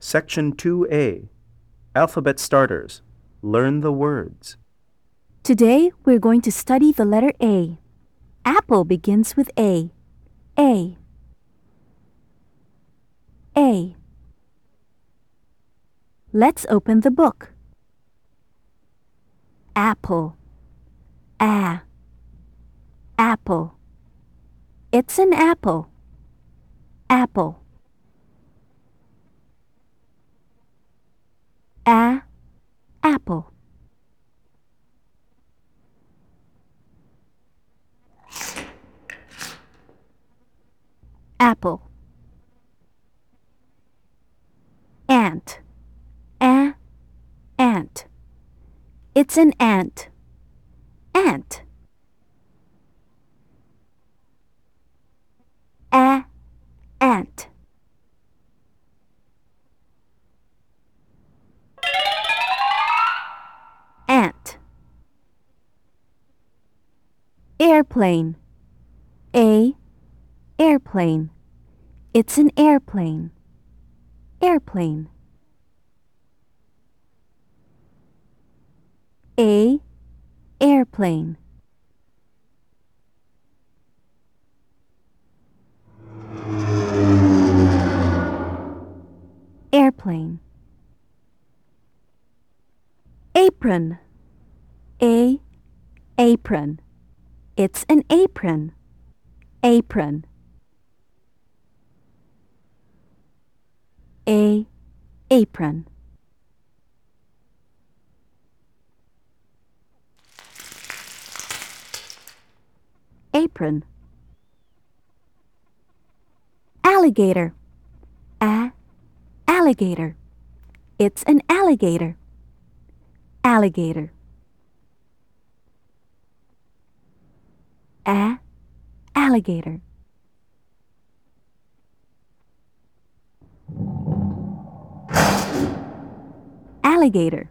Section 2A, Alphabet Starters. Learn the words. Today we're going to study the letter A. Apple begins with A. A. A. Let's open the book. Apple. Apple. It's an apple. Apple. Apple. Apple. Ant. Ant. It's an ant. Ant. Ant. Ant. Airplane. Airplane. It's an airplane. Airplane. Airplane. Airplane. Apron. Apron. It's an apron. Apron. Apron. Apron. Alligator. Alligator. It's an alligator. Alligator. Alligator. Alligator.